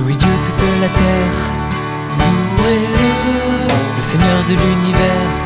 Louez Dieu toute la terre, louez-le, le Seigneur de l'univers.